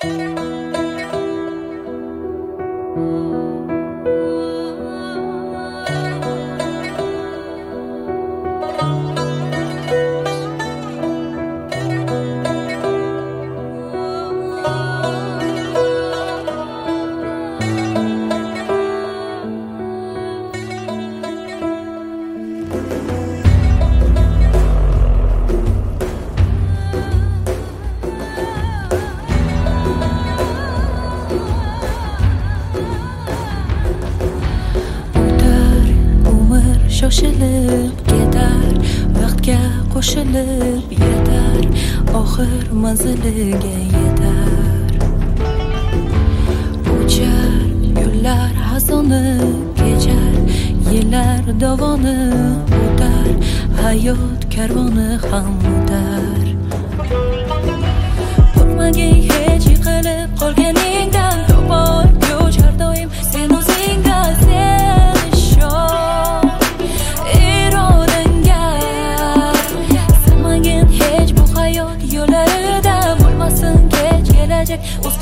shoshilib ketar, vaqtga qo'shilib yetar, oxir manziliga yetar. Uchar yo'llar hazoni kechar, yillar davoni o'tar, hayot karvoni ham o'tar. Qo'rqmagin hech yiqilib qolganingdan, to'pol kuch har doim sen o'zingda, sen ishon irodangga. Sinmagin hech bu hayot yo'llarida, bo'lmasin kech kelajak